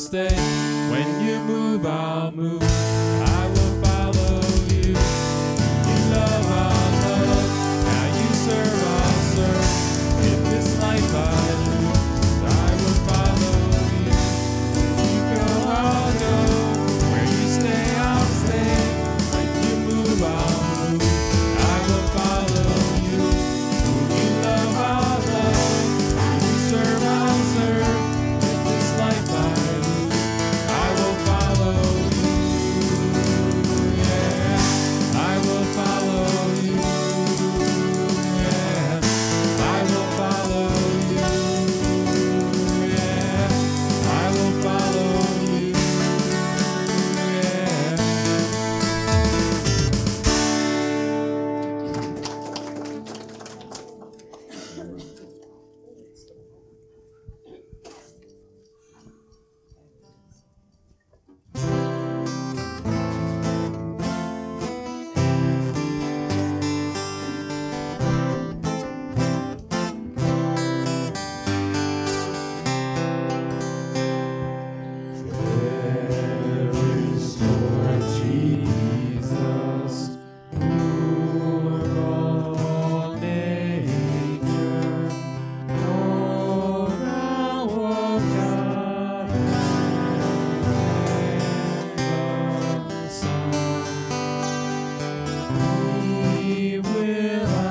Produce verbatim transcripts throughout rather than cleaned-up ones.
stay. When you move, I'll move. I will follow you. You love, I'll love. Now you serve, I'll serve. In this life I lose, I will follow you. You go, I'll go. Where you stay, I'll stay. When you move, I'll move. I will follow you. Who you love, I'll love. Who you serve, I'll serve. In this life I lose, I will follow you. Yeah, I will follow you. Yeah, I will follow you. Yeah, I will follow you. Yeah. There is Lord Jesus, Lord of all nature. Oh, thou, O God, and the Son. Thee will I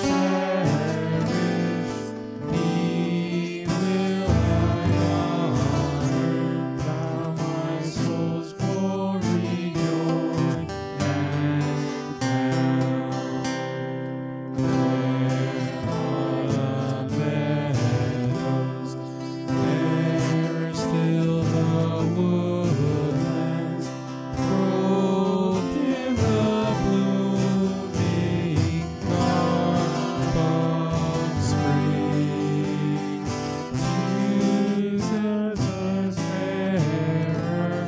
cherish, Thee will I honor. Thou my soul's glory, joy, and crown. There are the meadows, there still the woodlands, robed in the blooming garb of spring. Jesus is fairer,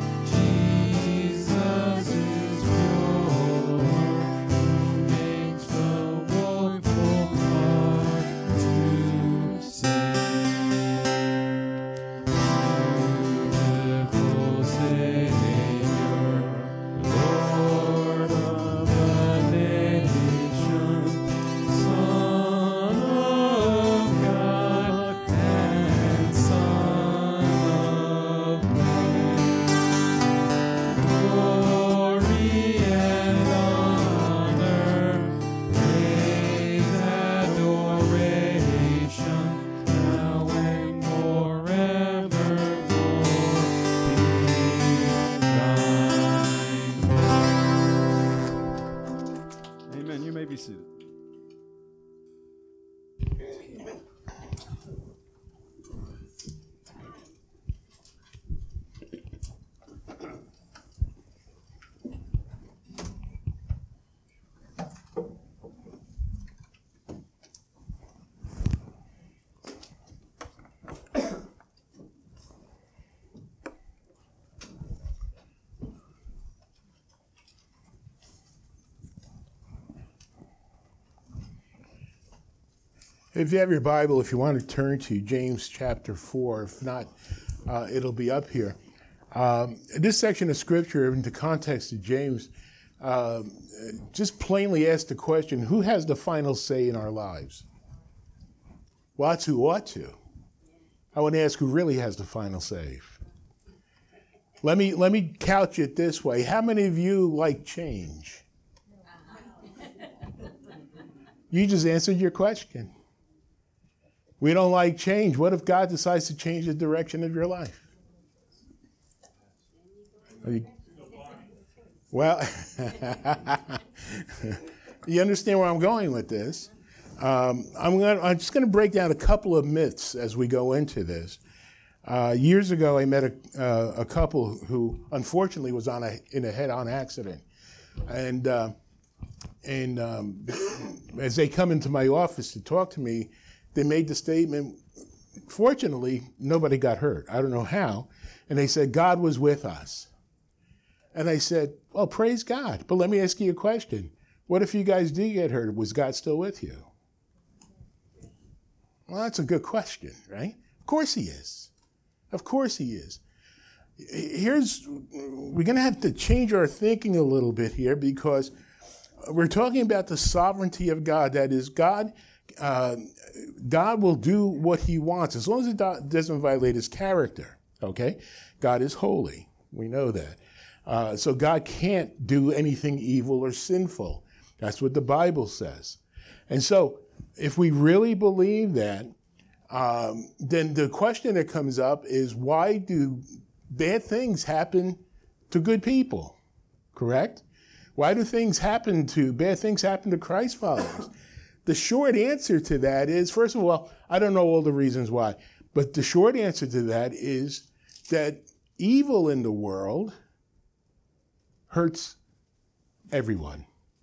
Jesus is purer, makes the woeful heart to sing. Beautiful Savior, Lord of the nations, Son of God and Son of man. Glory and honor, praise, adoration, now and forevermore be thine. Amen. You may be seated. If you have your Bible, if you want to turn to James chapter four, if not, uh, it'll be up here. Um, this section of scripture, in the context of James, um, just plainly asks the question, who has the final say in our lives? Well, that's who ought to. I want to ask who really has the final say. Let me, let me couch it this way. How many of you like change? You just answered your question. We don't like change. What if God decides to change the direction of your life? Are you- well, you understand where I'm going with this. Um, I'm, gonna, I'm just going to break down a couple of myths as we go into this. Uh, years ago, I met a, uh, a couple who, unfortunately, was on a, in a head-on accident. And, uh, and um, as they come into my office to talk to me, they made the statement, fortunately, nobody got hurt. I don't know how. And they said, God was with us. And I said, well, praise God. But let me ask you a question. What if you guys did get hurt? Was God still with you? Well, that's a good question, right? Of course he is. Of course he is. here's, we're going to have to change our thinking a little bit here, because we're talking about the sovereignty of God. That is, God, uh, God will do what he wants as long as it doesn't violate his character. Okay? God is holy. We know that. Uh, so God can't do anything evil or sinful. That's what the Bible says. And so if we really believe that, um, then the question that comes up is, why do bad things happen to good people? Correct? Why do things happen to, bad things happen to Christ followers? The short answer to that is, first of all, I don't know all the reasons why, but the short answer to that is that evil in the world hurts everyone.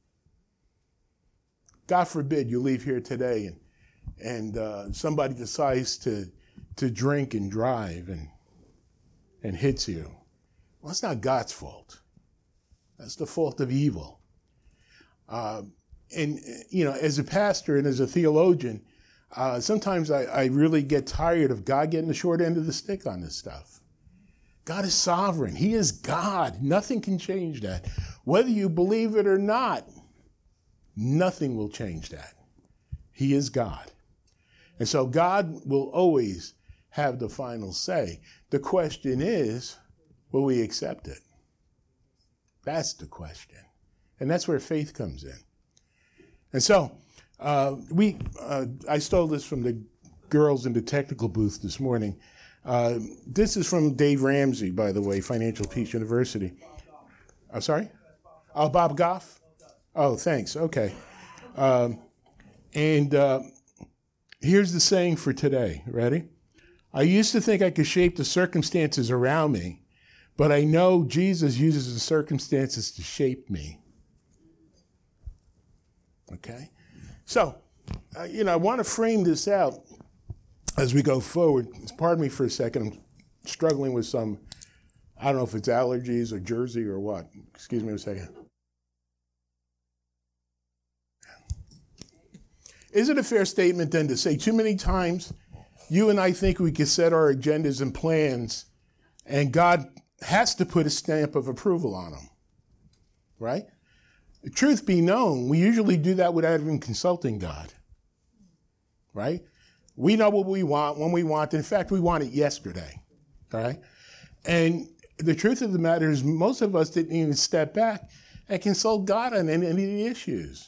God forbid you leave here today and and uh, somebody decides to to drink and drive and and hits you. Well, it's not God's fault. That's the fault of evil. Uh, and, you know, as a pastor and as a theologian, uh, sometimes I, I really get tired of God getting the short end of the stick on this stuff. God is sovereign. He is God. Nothing can change that. Whether you believe it or not, nothing will change that. He is God. And so God will always have the final say. The question is, will we accept it? That's the question. And that's where faith comes in. And so uh, we, uh, I stole this from the girls in the technical booth this morning. Uh, this is from Dave Ramsey, by the way, Financial Peace University. I'm sorry? Oh, Bob Goff? Oh, thanks. Okay. Um, and uh, here's the saying for today. Ready? I used to think I could shape the circumstances around me, but I know Jesus uses the circumstances to shape me. Okay? So, uh, you know, I want to frame this out as we go forward. Pardon me for a second. I'm struggling with some, I don't know if it's allergies or Jersey or what. Excuse me a second. Is it a fair statement then to say too many times you and I think we can set our agendas and plans and God has to put a stamp of approval on them, right? The truth be known, we usually do that without even consulting God, right? We know what we want when we want it. In fact, we want it yesterday, all right? And the truth of the matter is most of us didn't even step back and consult God on any, any of the issues.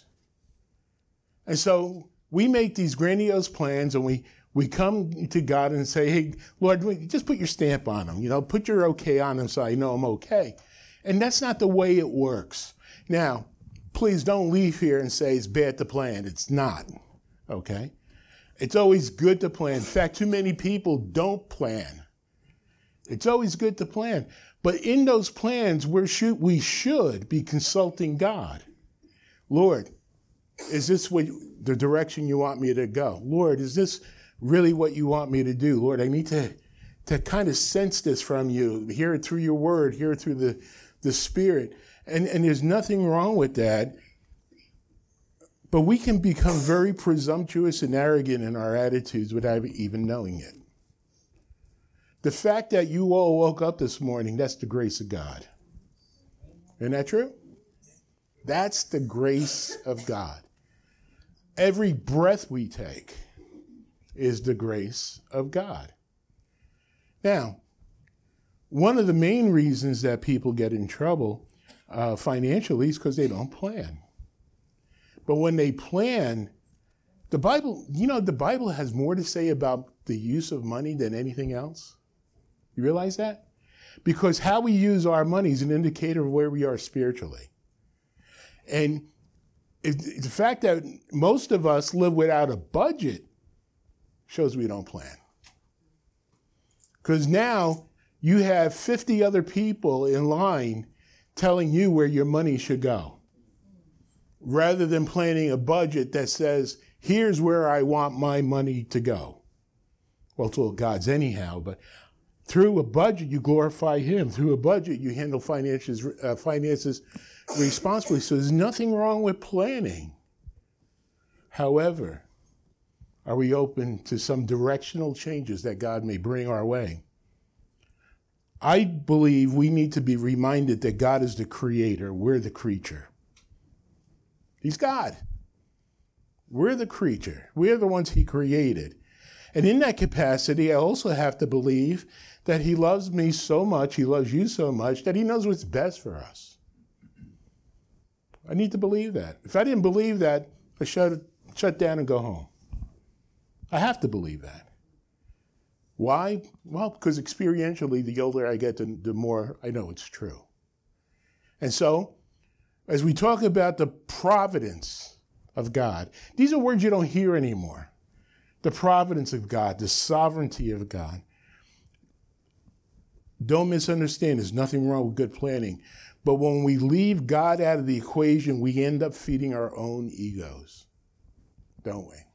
And so we make these grandiose plans and we, we come to God and say, hey, Lord, just put your stamp on them, you know, put your okay on them so I know I'm okay. And that's not the way it works. Now, please don't leave here and say it's bad to plan. It's not, okay? It's always good to plan. In fact, too many people don't plan. It's always good to plan. But in those plans, we're should, we should be consulting God. Lord, is this what, the direction you want me to go? Lord, is this really what you want me to do? Lord, I need to, to kind of sense this from you, hear it through your word, hear it through the, the Spirit. And, and there's nothing wrong with that. But we can become very presumptuous and arrogant in our attitudes without even knowing it. The fact that you all woke up this morning, that's the grace of God. Isn't that true? That's the grace of God. Every breath we take is the grace of God. Now, one of the main reasons that people get in trouble uh, financially is because they don't plan. But when they plan, the Bible, you know, the Bible has more to say about the use of money than anything else. You realize that? Because how we use our money is an indicator of where we are spiritually. And it, the fact that most of us live without a budget shows we don't plan. Because now you have fifty other people in line telling you where your money should go, rather than planning a budget that says, here's where I want my money to go. Well, it's all God's anyhow, but through a budget, you glorify Him. Through a budget, you handle finances, uh, finances responsibly. So there's nothing wrong with planning. However, are we open to some directional changes that God may bring our way? I believe we need to be reminded that God is the creator. We're the creature. He's God. We're the creature. We're the ones he created. And in that capacity, I also have to believe that he loves me so much, he loves you so much, that he knows what's best for us. I need to believe that. If I didn't believe that, I shut, shut down and go home. I have to believe that. Why? Well, because experientially, the older I get, the, the more I know it's true. And so, as we talk about the providence of God, these are words you don't hear anymore. The providence of God, the sovereignty of God. Don't misunderstand, there's nothing wrong with good planning. But when we leave God out of the equation, we end up feeding our own egos, don't we?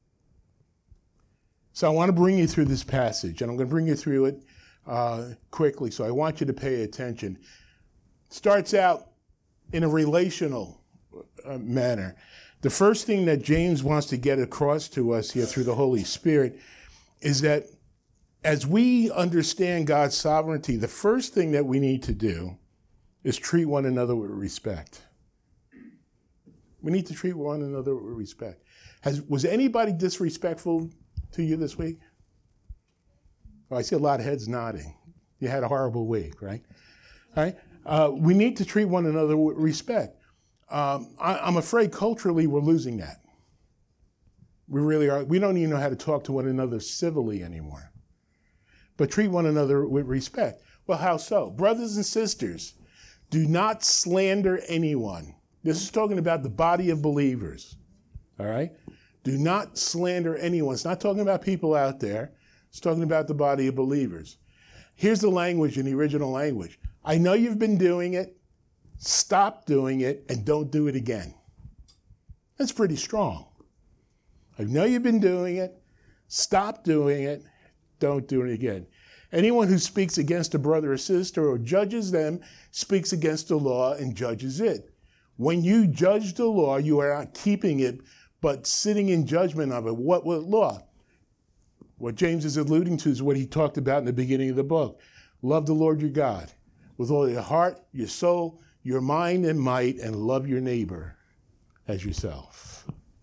So I want to bring you through this passage, and I'm going to bring you through it uh, quickly, so I want you to pay attention. Starts out in a relational uh, manner. The first thing that James wants to get across to us here through the Holy Spirit is that as we understand God's sovereignty, the first thing that we need to do is treat one another with respect. We need to treat one another with respect. Has, was anybody disrespectful to you this week? Well, I see a lot of heads nodding. You had a horrible week, right? All right. Uh, we need to treat one another with respect. Um, I, I'm afraid culturally we're losing that. We really are. We don't even know how to talk to one another civilly anymore. But treat one another with respect. Well, how so? Brothers and sisters, do not slander anyone. This is talking about the body of believers. All right? Do not slander anyone. It's not talking about people out there. It's talking about the body of believers. Here's the language in the original language. I know you've been doing it. Stop doing it and don't do it again. That's pretty strong. I know you've been doing it. Stop doing it. Don't do it again. Anyone who speaks against a brother or sister or judges them speaks against the law and judges it. When you judge the law, you are not keeping it, but sitting in judgment of it. What, what law? What James is alluding to is what he talked about in the beginning of the book. Love the Lord your God with all your heart, your soul, your mind and might, and love your neighbor as yourself.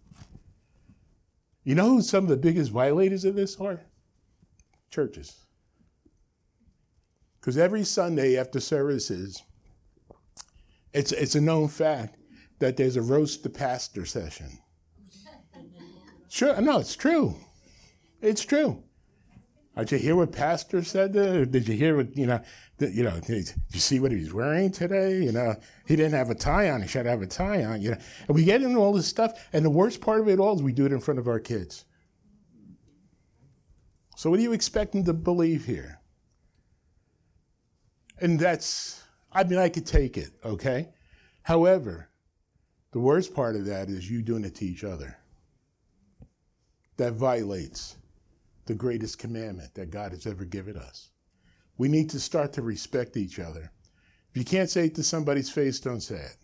You know who some of the biggest violators of this are? Churches. Because every Sunday after services, it's, it's a known fact that there's a roast the pastor session. Sure, no, it's true. It's true. Did you hear what pastor said there? Did you hear what, you know, the, you know, did you see what he was wearing today? You know, he didn't have a tie on. He should have a tie on, you know. And we get into all this stuff, and the worst part of it all is we do it in front of our kids. So what do you expect them to believe here? And that's, I mean, I could take it, okay? However, the worst part of that is you doing it to each other. That violates the greatest commandment that God has ever given us. We need to start to respect each other. If you can't say it to somebody's face, don't say it.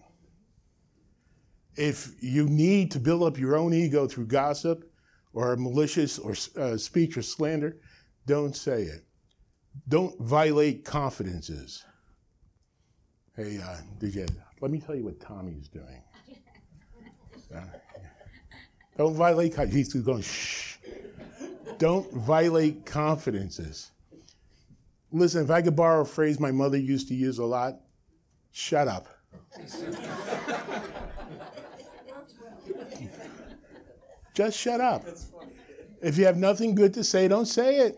If you need to build up your own ego through gossip or malicious or uh, speech or slander, don't say it. Don't violate confidences. Hey, uh, did you, let me tell you what Tommy's doing. Uh, don't violate, he's going, shh. Don't violate confidences. Listen, if I could borrow a phrase my mother used to use a lot, shut up. Just shut up. If you have nothing good to say, don't say it.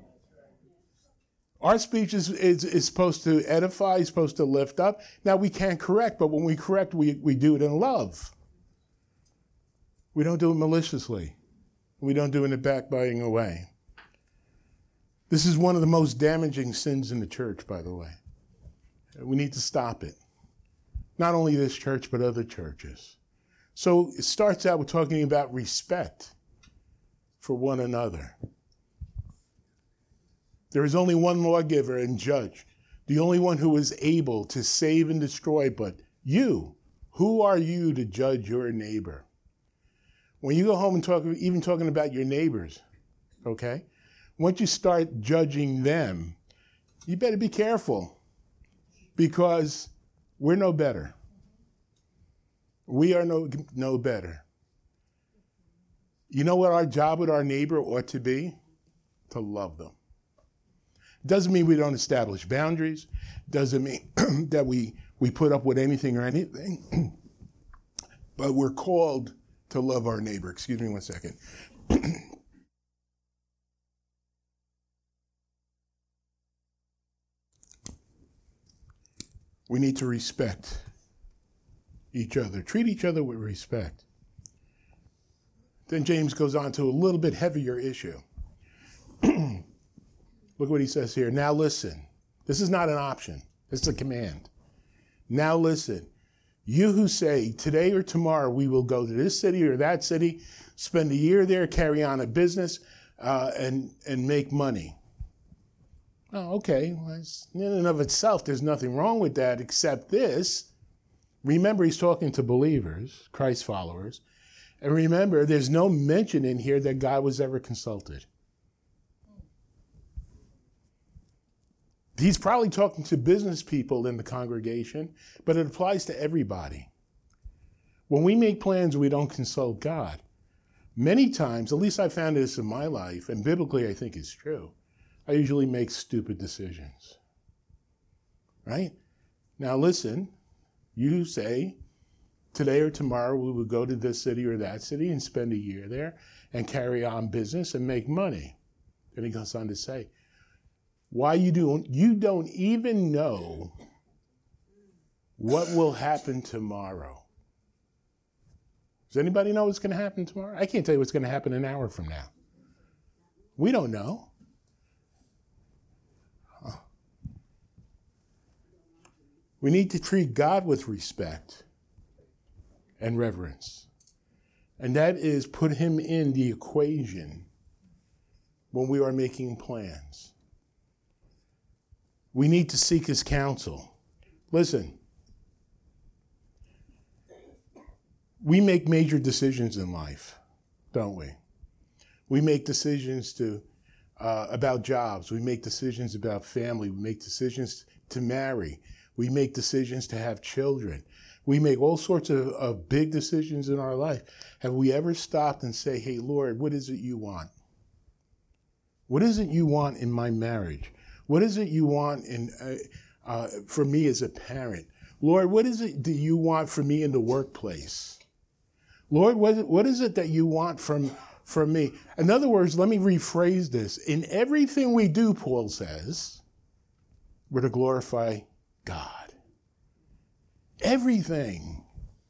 Our speech is, is, is supposed to edify, is supposed to lift up. Now, we can't correct, but when we correct, we, we do it in love. We don't do it maliciously. We don't do it in a backbiting way. This is one of the most damaging sins in the church, by the way. We need to stop it. Not only this church, but other churches. So it starts out with talking about respect for one another. There is only one lawgiver and judge, the only one who is able to save and destroy, but you, who are you to judge your neighbor? When you go home and talk, even talking about your neighbors, okay? Once you start judging them, you better be careful because we're no better. We are no, no better. You know what our job with our neighbor ought to be? To love them. Doesn't mean we don't establish boundaries. Doesn't mean that we, we put up with anything or anything. But we're called to love our neighbor. Excuse me one second. We need to respect each other. Treat each other with respect. Then James goes on to a little bit heavier issue. Look what he says here. Now listen. This is not an option. This is a command. Now listen. You who say, today or tomorrow we will go to this city or that city, spend a year there, carry on a business, uh, and, and make money. Oh, okay. Well, in and of itself, there's nothing wrong with that except this. Remember, he's talking to believers, Christ followers. And remember, there's no mention in here that God was ever consulted. He's probably talking to business people in the congregation, but it applies to everybody. When we make plans, we don't consult God. Many times, at least I found this in my life, and biblically I think it's true, I usually make stupid decisions. Right? Now listen, you say, today or tomorrow we will go to this city or that city and spend a year there and carry on business and make money. Then he goes on to say, why you don't, you don't even know what will happen tomorrow. Does anybody know what's going to happen tomorrow? I can't tell you what's going to happen an hour from now. We don't know. Huh. We need to treat God with respect and reverence. And that is put him in the equation when we are making plans. We need to seek his counsel. Listen, we make major decisions in life, don't we? We make decisions to uh, about jobs. We make decisions about family. We make decisions to marry. We make decisions to have children. We make all sorts of, of big decisions in our life. Have we ever stopped and say, hey, Lord, what is it you want? What is it you want in my marriage? What is it you want in uh, uh, for me as a parent? Lord, what is it do you want for me in the workplace? Lord, what is it, what is it that you want from, from me? In other words, let me rephrase this. In everything we do, Paul says, we're to glorify God. Everything.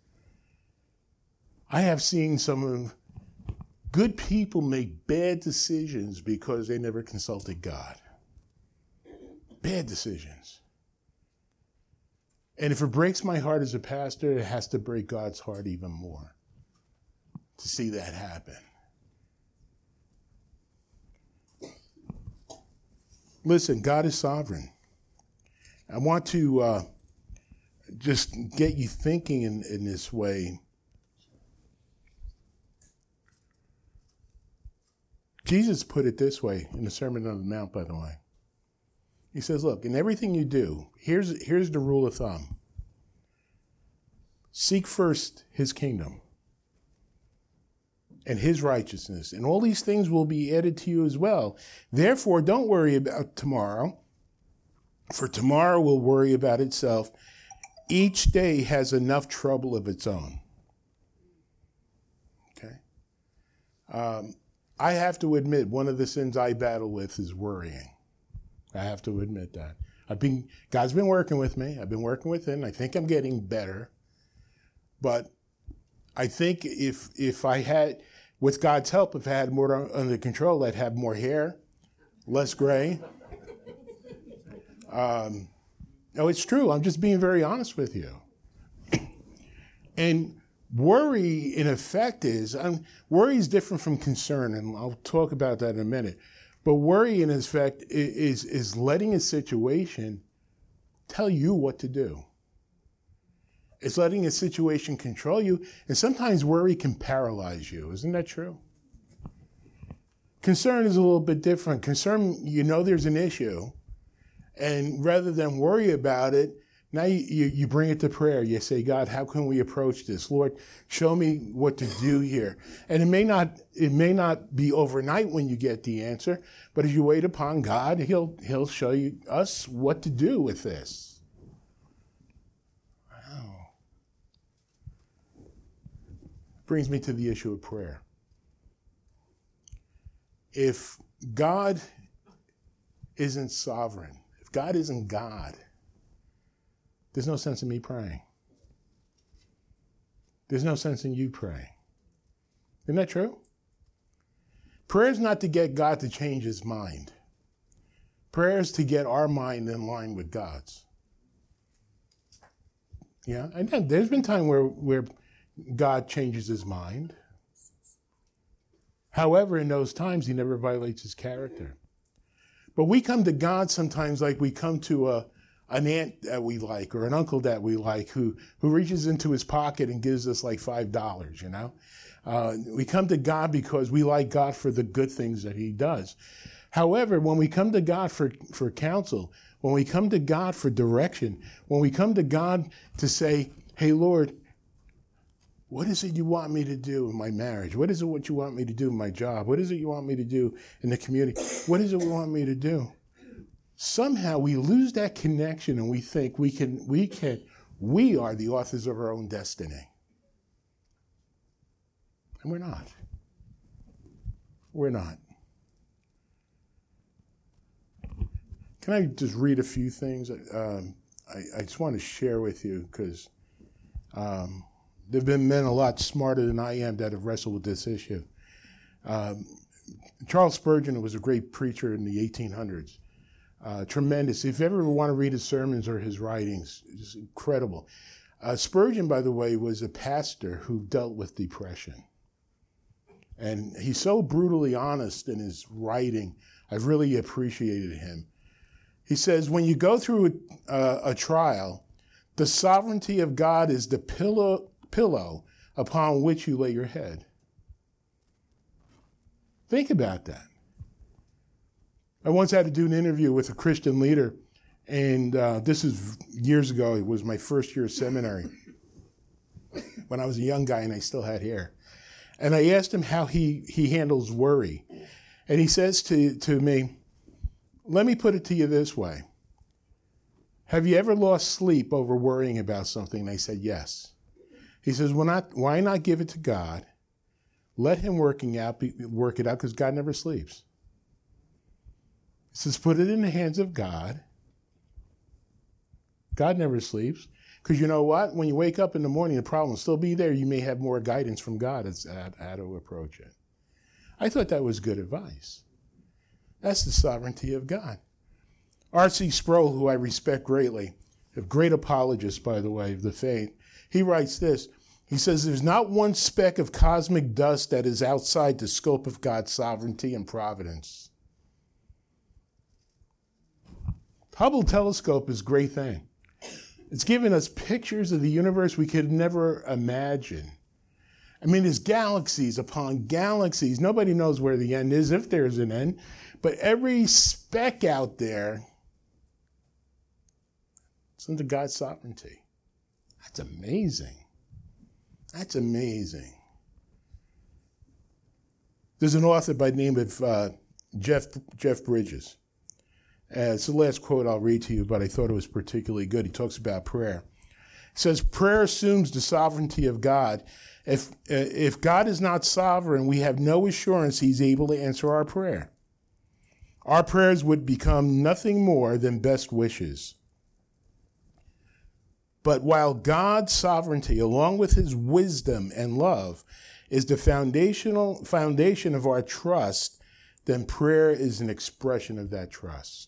I have seen some of good people make bad decisions because they never consulted God. Bad decisions. And if it breaks my heart as a pastor, it has to break God's heart even more to see that happen. Listen, God is sovereign. I want to uh, just get you thinking in, in this way. Jesus put it this way in the Sermon on the Mount, by the way. He says, look, in everything you do, here's, here's the rule of thumb. Seek first his kingdom and his righteousness, and all these things will be added to you as well. Therefore, don't worry about tomorrow, for tomorrow will worry about itself. Each day has enough trouble of its own. Okay? Um, I have to admit, one of the sins I battle with is worrying. I have to admit that. I've been, God's been working with me. I've been working with him. I think I'm getting better. But I think if if I had, with God's help, if I had more under control, I'd have more hair, less gray. Um, no, it's true. I'm just being very honest with you. And worry, in effect, is, um, worry is different from concern, and I'll talk about that in a minute. But worry, in effect, is, is letting a situation tell you what to do. It's letting a situation control you. And sometimes worry can paralyze you. Isn't that true? Concern is a little bit different. Concern, you know there's an issue. And rather than worry about it, now you, you, you bring it to prayer. You say, God, how can we approach this? Lord, show me what to do here. And it may not it may not be overnight when you get the answer, but as you wait upon God, he'll he'll show you us what to do with this. Wow. Brings me to the issue of prayer. If God isn't sovereign, if God isn't God, there's no sense in me praying. There's no sense in you praying. Isn't that true? Prayer is not to get God to change his mind. Prayer is to get our mind in line with God's. Yeah, and then there's been time where, where God changes his mind. However, in those times, he never violates his character. But we come to God sometimes like we come to a an aunt that we like or an uncle that we like who, who reaches into his pocket and gives us like five dollars, you know. Uh, we come to God because we like God for the good things that he does. However, when we come to God for, for counsel, when we come to God for direction, when we come to God to say, hey, Lord, what is it you want me to do in my marriage? What is it what you want me to do in my job? What is it you want me to do in the community? What is it you want me to do? Somehow we lose that connection and we think we can, we can, we are the authors of our own destiny. And we're not. We're not. Can I just read a few things? Um, I, I just want to share with you because um, there have been men a lot smarter than I am that have wrestled with this issue. Um, Charles Spurgeon was a great preacher in the eighteen hundreds. Uh, tremendous. If you ever want to read his sermons or his writings, it's incredible. Uh, Spurgeon, by the way, was a pastor who dealt with depression. And he's so brutally honest in his writing. I've really appreciated him. He says, when you go through a, a trial, the sovereignty of God is the pillow, pillow upon which you lay your head. Think about that. I once had to do an interview with a Christian leader, and uh, this is years ago. It was my first year of seminary when I was a young guy and I still had hair. And I asked him how he, he handles worry. And he says to, to me, let me put it to you this way. Have you ever lost sleep over worrying about something? And I said, yes. He says, well, not, why not give it to God? Let him working out, work it out, because God never sleeps. He says, put it in the hands of God. God never sleeps. Because you know what? When you wake up in the morning, the problem will still be there. You may have more guidance from God as to how to approach it. I thought that was good advice. That's the sovereignty of God. R C Sproul, who I respect greatly, a great apologist, by the way, of the faith, he writes this. He says, there's not one speck of cosmic dust that is outside the scope of God's sovereignty and providence. Hubble telescope is a great thing. It's given us pictures of the universe we could never imagine. I mean, there's galaxies upon galaxies. Nobody knows where the end is, if there's an end. But every speck out there, it's under God's sovereignty. That's amazing. That's amazing. There's an author by the name of uh, Jeff, Jeff Bridges. Uh, it's the last quote I'll read to you, but I thought it was particularly good. He talks about prayer. He says, prayer assumes the sovereignty of God. If, uh, if God is not sovereign, we have no assurance he's able to answer our prayer. Our prayers would become nothing more than best wishes. But while God's sovereignty, along with his wisdom and love, is the foundational foundation of our trust, then prayer is an expression of that trust.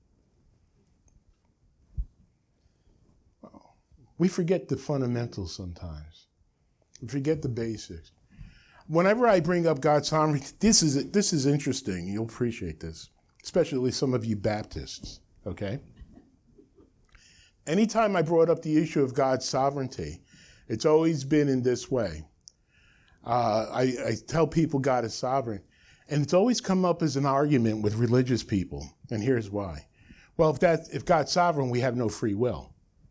We forget the fundamentals sometimes. We forget the basics. Whenever I bring up God's sovereignty, this is this is interesting. You'll appreciate this, especially some of you Baptists, okay? Anytime I brought up the issue of God's sovereignty, it's always been in this way. Uh, I, I tell people God is sovereign, and it's always come up as an argument with religious people, and here's why. Well, if that if God's sovereign, we have no free will.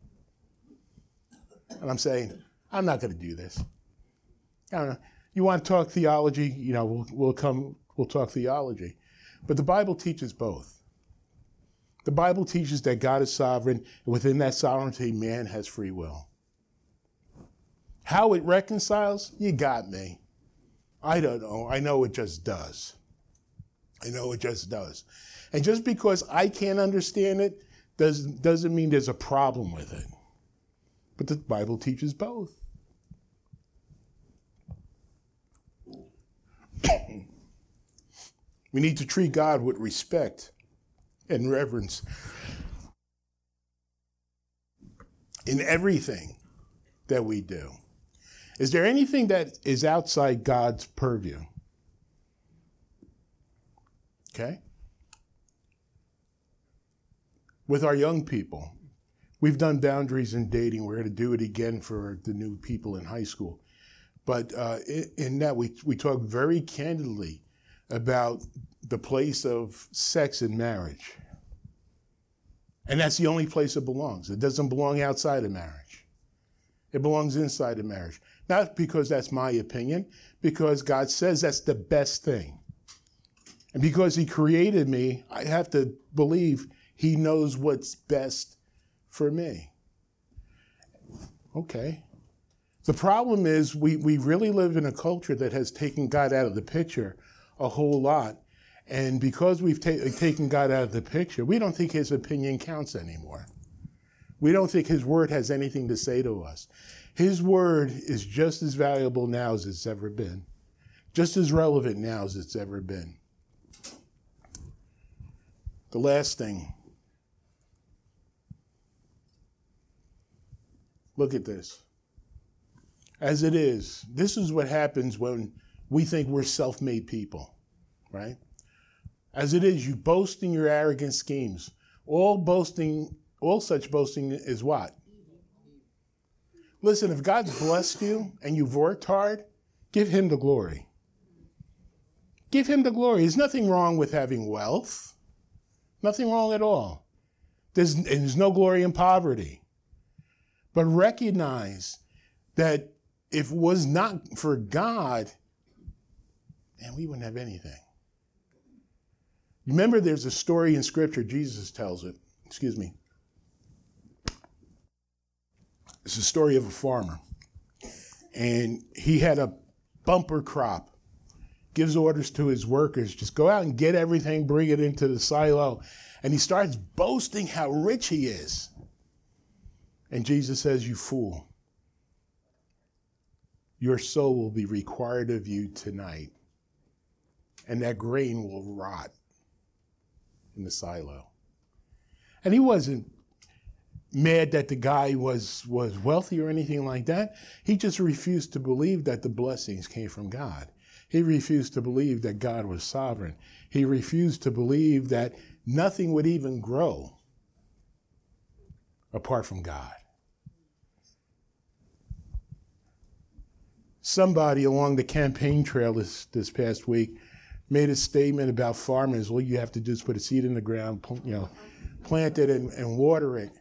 And I'm saying, I'm not going to do this. I don't know. You want to talk theology? You know, we'll, we'll come, we'll talk theology. But the Bible teaches both. The Bible teaches that God is sovereign, and within that sovereignty, man has free will. How it reconciles? You got me. I don't know. I know it just does. I know it just does. And just because I can't understand it does, doesn't mean there's a problem with it. But the Bible teaches both. We need to treat God with respect and reverence in everything that we do. Is there anything that is outside God's purview? Okay? With our young people, we've done boundaries in dating. We're going to do it again for the new people in high school. But uh, in, in that, we, we talk very candidly about the place of sex in marriage. And that's the only place it belongs. It doesn't belong outside of marriage. It belongs inside of marriage. Not because that's my opinion, because God says that's the best thing. And because he created me, I have to believe he knows what's best for me. Okay. The problem is we, we really live in a culture that has taken God out of the picture a whole lot. And because we've ta- taken God out of the picture, we don't think his opinion counts anymore. We don't think his word has anything to say to us. His word is just as valuable now as it's ever been. Just as relevant now as it's ever been. The last thing. Look at this. As it is, this is what happens when we think we're self-made people, right? As it is, you boast in your arrogant schemes. All boasting, all such boasting is what? Listen, if God's blessed you and you've worked hard, give him the glory. Give him the glory. There's nothing wrong with having wealth. Nothing wrong at all. There's, there's no glory in poverty. But recognize that if it was not for God, man, we wouldn't have anything. Remember, there's a story in Scripture, Jesus tells it. Excuse me. It's a story of a farmer. And he had a bumper crop. Gives orders to his workers, just go out and get everything, bring it into the silo. And he starts boasting how rich he is. And Jesus says, you fool. Your soul will be required of you tonight. And that grain will rot in the silo. And he wasn't mad that the guy was, was wealthy or anything like that. He just refused to believe that the blessings came from God. He refused to believe that God was sovereign. He refused to believe that nothing would even grow apart from God. Somebody along the campaign trail this, this past week made a statement about farmers. All you have to do is put a seed in the ground, you know, plant it and, and water it.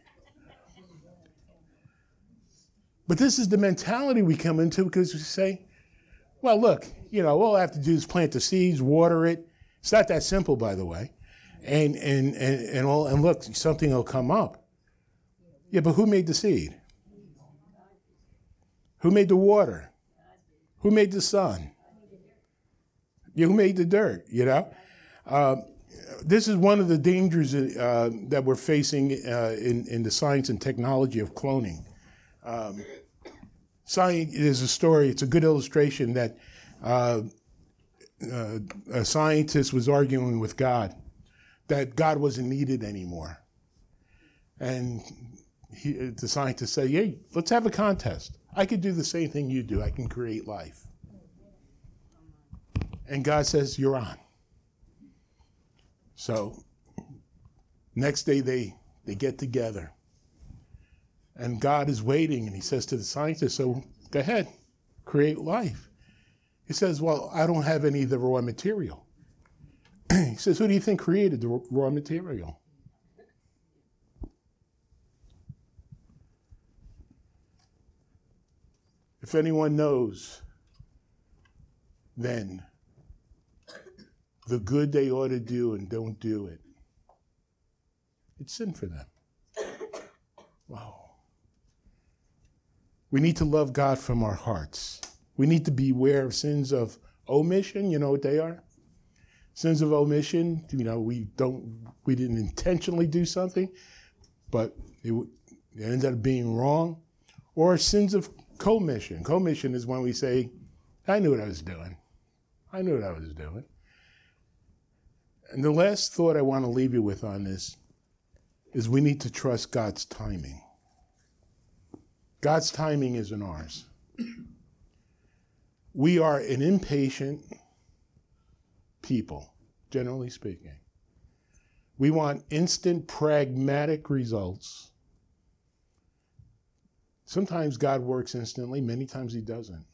But this is the mentality we come into because we say, well, look, you know, all I have to do is plant the seeds, water it. It's not that simple, by the way. And and and, and all and look, something will come up. Yeah, but who made the seed? Who made the water? Who made the sun? You, who made the dirt, you know? Uh, this is one of the dangers uh, that we're facing uh, in, in the science and technology of cloning. Um, science is a story, it's a good illustration that uh, uh, a scientist was arguing with God, that God wasn't needed anymore. And he, the scientist said, hey, let's have a contest. I could do the same thing you do. I can create life. And God says, you're on. So next day they, they get together. And God is waiting, and he says to the scientist, so go ahead, create life. He says, well, I don't have any of the raw material. He says, who do you think created the raw material? If anyone knows, then the good they ought to do and don't do it, it's sin for them. Wow. We need to love God from our hearts. We need to beware of sins of omission. You know what they are? Sins of omission, you know, we don't, we didn't intentionally do something, but it, it ended up being wrong. Or sins of commission. Commission is when we say, I knew what I was doing. I knew what I was doing. And the last thought I want to leave you with on this is we need to trust God's timing. God's timing isn't ours. We are an impatient people, generally speaking. We want instant, pragmatic results. Sometimes God works instantly, many times he doesn't.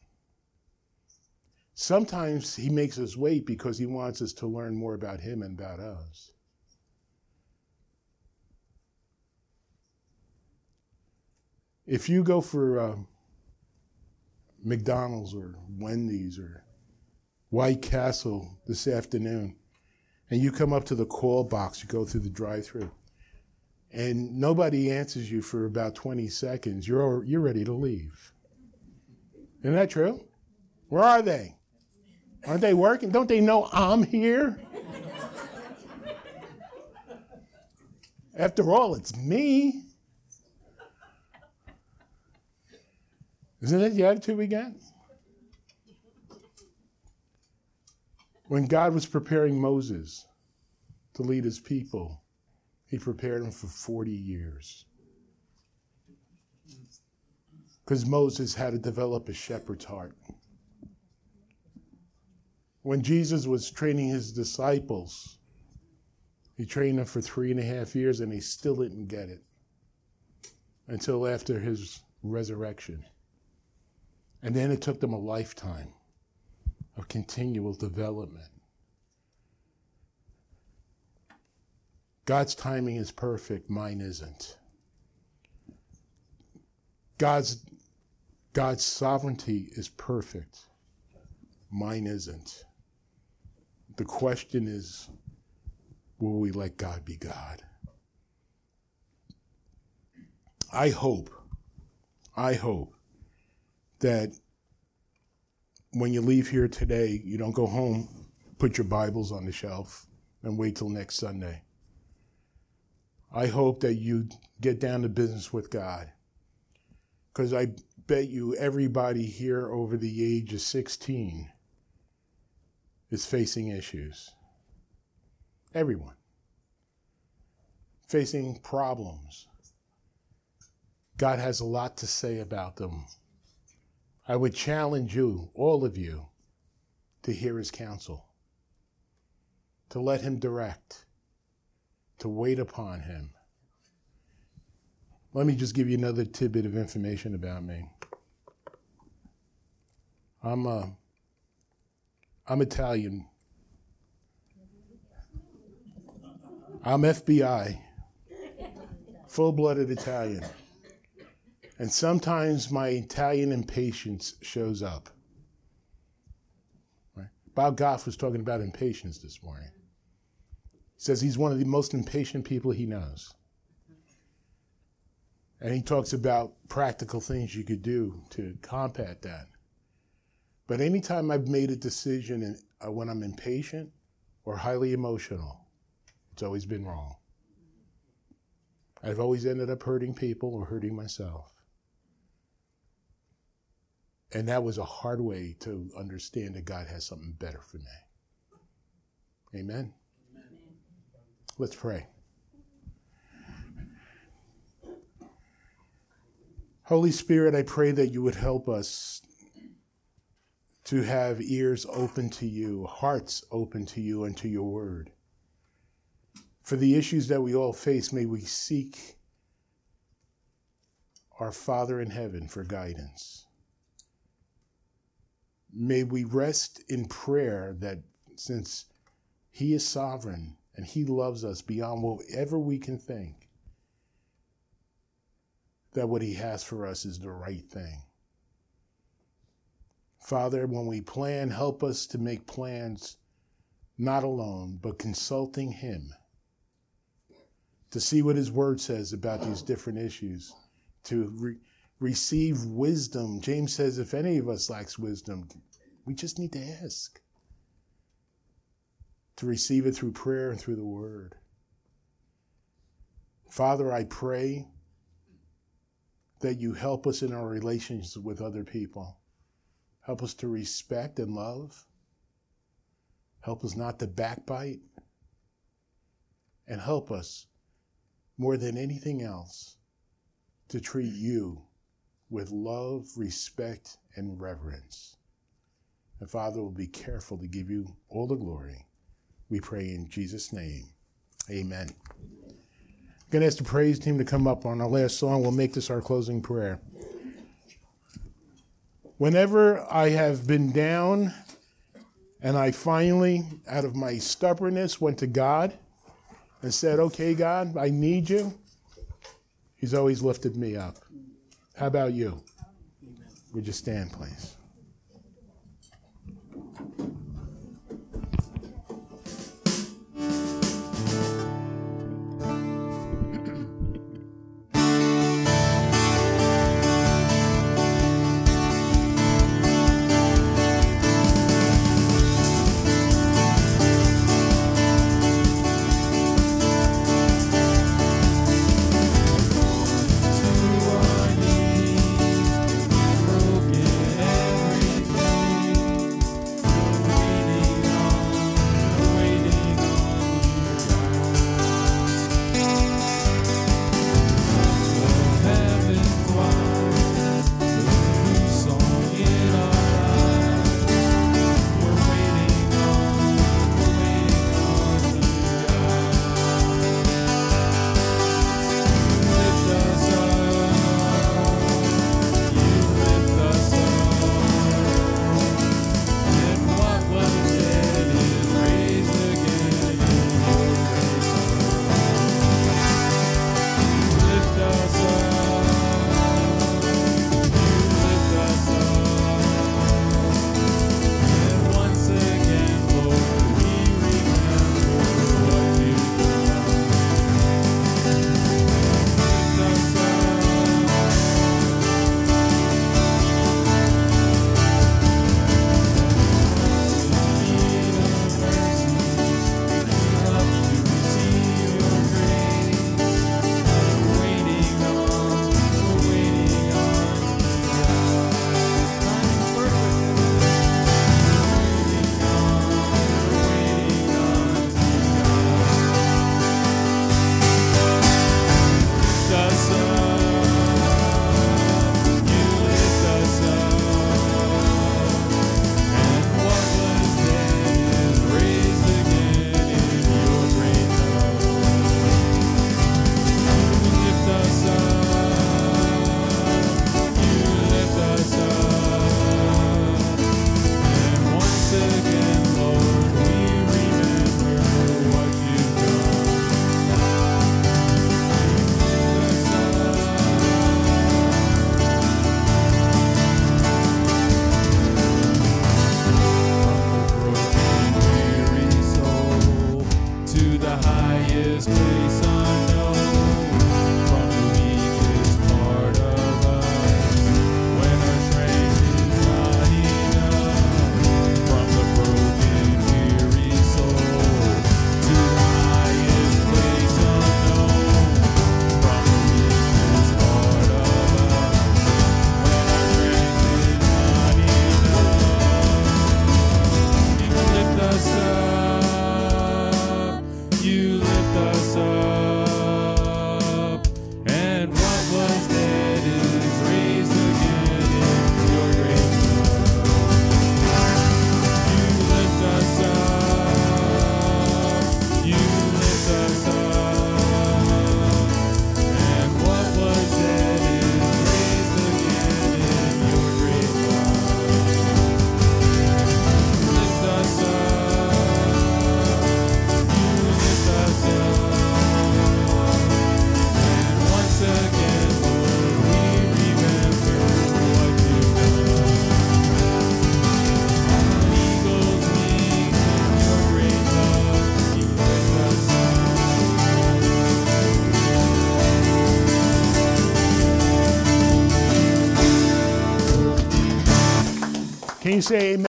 Sometimes he makes us wait because he wants us to learn more about him and about us. If you go for uh, McDonald's or Wendy's or White Castle this afternoon, and you come up to the call box, you go through the drive-thru, and nobody answers you for about twenty seconds, you're you're ready to leave. Isn't that true? Where are they? Aren't they working? Don't they know I'm here? After all, it's me. Isn't that the attitude we got? When God was preparing Moses to lead his people, he prepared him for forty years. Because Moses had to develop a shepherd's heart. When Jesus was training his disciples, he trained them for three and a half years and they still didn't get it until after his resurrection. And then it took them a lifetime of continual development. God's timing is perfect, mine isn't. God's, God's sovereignty is perfect, mine isn't. The question is, will we let God be God? I hope, I hope that when you leave here today, you don't go home, put your Bibles on the shelf, and wait till next Sunday. I hope that you get down to business with God. Because I bet you everybody here over the age of sixteen is facing issues. Everyone. Facing problems. God has a lot to say about them. I would challenge you, all of you, to hear his counsel, to let him direct, to wait upon him. Let me just give you another tidbit of information about me. I'm uh, I'm Italian. I'm F B I, full-blooded Italian. And sometimes my Italian impatience shows up. Right? Bob Goff was talking about impatience this morning. He says he's one of the most impatient people he knows. And he talks about practical things you could do to combat that. But anytime I've made a decision and, uh, when I'm impatient or highly emotional, it's always been wrong. I've always ended up hurting people or hurting myself. And that was a hard way to understand that God has something better for me. Amen? Amen. Let's pray. Holy Spirit, I pray that you would help us to have ears open to you, hearts open to you and to your word. For the issues that we all face, may we seek our Father in heaven for guidance. May we rest in prayer that since he is sovereign and he loves us beyond whatever we can think, that what he has for us is the right thing. Father, when we plan, help us to make plans not alone, but consulting him to see what his word says about these different issues, to re- receive wisdom. James says if any of us lacks wisdom, we just need to ask. To receive it through prayer and through the word. Father, I pray that you help us in our relations with other people. Help us to respect and love. Help us not to backbite. And help us, more than anything else, to treat you with love, respect, and reverence. And Father, we'll be careful to give you all the glory. We pray in Jesus' name. Amen. I'm going to ask the praise team to come up on our last song. We'll make this our closing prayer. Whenever I have been down and I finally, out of my stubbornness, went to God and said, okay, God, I need you, he's always lifted me up. How about you? Would you stand, please? Broken you say amen?